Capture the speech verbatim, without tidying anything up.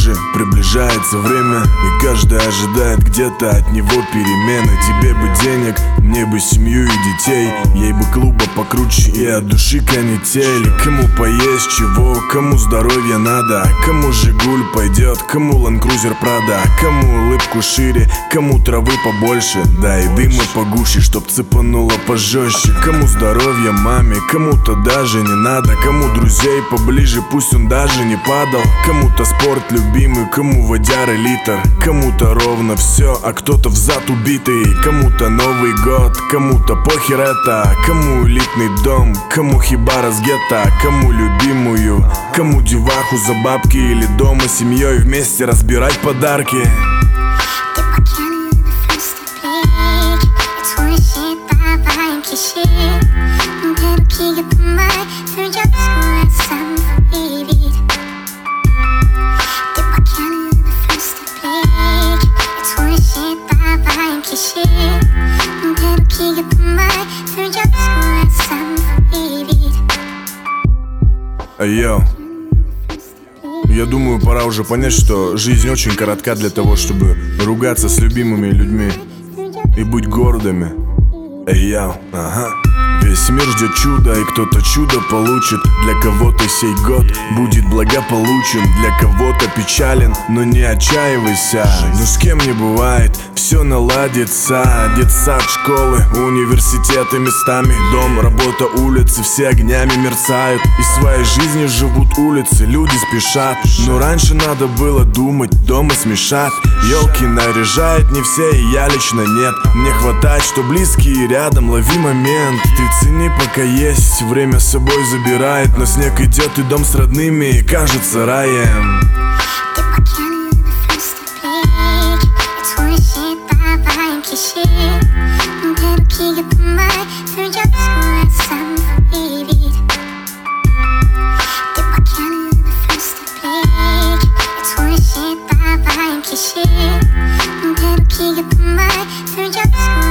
ближе, приближается время, и каждый ожидает где-то от него перемены. Тебе бы денег, мне бы семью и детей, ей бы клуба покруче и от души канители. Кому поесть чего, кому здоровье надо, кому Жигуль пойдет, кому Land Cruiser Prada, кому улыбку шире, кому травы побольше, да и дыма погуще, чтоб цепануло пожестче. Кому здоровье маме, кому-то даже не надо, кому друзей поближе, пусть он даже не падал. Кому-то спорт любимый, кому водяры литр, кому-то ровно все, а кто-то взад убитый. Кому-то Новый год, кому-то похер это, кому элитный дом, кому хибара с гетто, кому любимую, кому деваху за бабки или дома с семьей вместе разбирать подарки. Йоу, я думаю, пора уже понять, что жизнь очень коротка для того, чтобы ругаться с любимыми людьми и быть гордыми. Эй, йоу, ага. Весь мир ждет чуда, и кто-то чудо получит. Для кого-то сей год будет благополучен, для кого-то печален, но не отчаивайся. Но с кем не бывает, все наладится. Детсад, школы, университеты местами, дом, работа, улицы, все огнями мерцают. И своей жизнью живут улицы, люди спешат. Но раньше надо было думать, дома смешат. Елки наряжает не все, и я лично нет. Мне хватает, что близкие рядом, лови момент. Ты цени, пока есть, время с собой забирает. Но снег идет, и дом с родными кажется раем. Ты